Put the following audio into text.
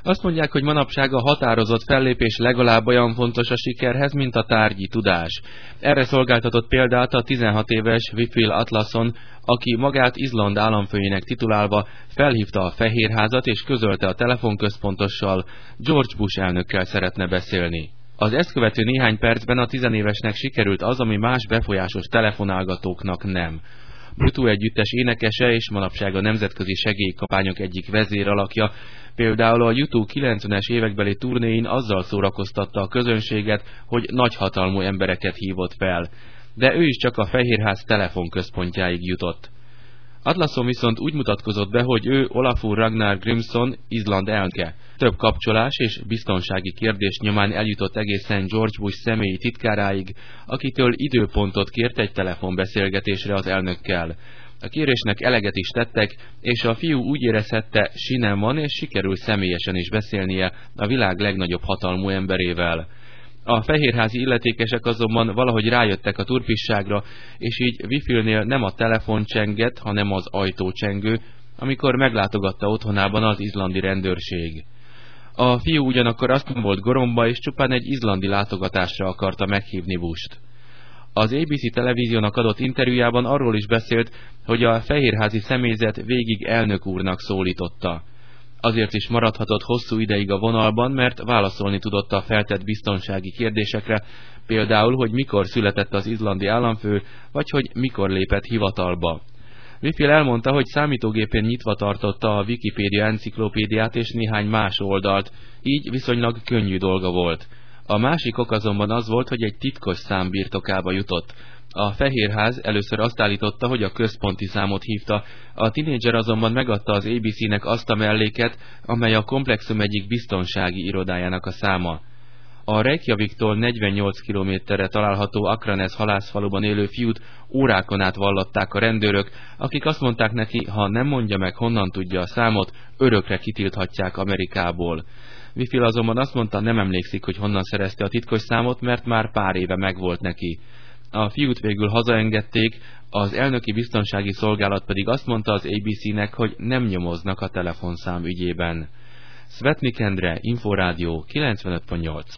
Azt mondják, hogy manapság a határozott fellépés legalább olyan fontos a sikerhez, mint a tárgyi tudás. Erre szolgáltatott példát a 16 éves Wifil Atlason, aki magát Izland államfőjének titulálva felhívta a Fehérházat és közölte a telefonközpontossal, George Bush elnökkel szeretne beszélni. Az ezt követő néhány percben a tizenévesnek sikerült az, ami más befolyásos telefonálgatóknak nem. U2 együttes énekese és manapság a nemzetközi segélykampányok egyik vezéralakja, például a U2 90-es évekbeli turnéin azzal szórakoztatta a közönséget, hogy nagyhatalmú embereket hívott fel, de ő is csak a Fehérház telefonközpontjáig jutott. Atlason viszont úgy mutatkozott be, hogy ő Olafur Ragnar Grímsson, Izland elnöke. Több kapcsolás és biztonsági kérdés nyomán eljutott egészen George Bush személyi titkáráig, akitől időpontot kért egy telefonbeszélgetésre az elnökkel. A kérésnek eleget is tettek, és a fiú úgy érezhette, sinem van, és sikerül személyesen is beszélnie a világ legnagyobb hatalmú emberével. A fehérházi illetékesek azonban valahogy rájöttek a turpisságra, és így Wifilnél nem a telefon csengett, hanem az ajtócsengő, amikor meglátogatta otthonában az izlandi rendőrség. A fiú ugyanakkor azt nem volt goromba, és csupán egy izlandi látogatásra akarta meghívni Busht. Az ABC televíziónak adott interjújában arról is beszélt, hogy a fehérházi személyzet végig elnök úrnak szólította. Azért is maradhatott hosszú ideig a vonalban, mert válaszolni tudott a feltett biztonsági kérdésekre, például, hogy mikor született az izlandi államfő, vagy hogy mikor lépett hivatalba. Wifil elmondta, hogy számítógépén nyitva tartotta a Wikipédia enciklopédiát és néhány más oldalt, így viszonylag könnyű dolga volt. A másik ok azonban az volt, hogy egy titkos szám birtokába jutott. A Fehérház először azt állította, hogy a központi számot hívta, a tinédzser azonban megadta az ABC-nek azt a melléket, amely a komplexum egyik biztonsági irodájának a száma. A Reykjaviktól 48 kilométerre található Akranes halászfaluban élő fiút órákon át vallatták a rendőrök, akik azt mondták neki, ha nem mondja meg, honnan tudja a számot, örökre kitilthatják Amerikából. Wifil azonban azt mondta, nem emlékszik, hogy honnan szerezte a titkos számot, mert már pár éve megvolt neki. A fiút végül hazaengedték, az elnöki biztonsági szolgálat pedig azt mondta az ABC-nek, hogy nem nyomoznak a telefonszám ügyében. Svetnik Endre, Inforádió 95.8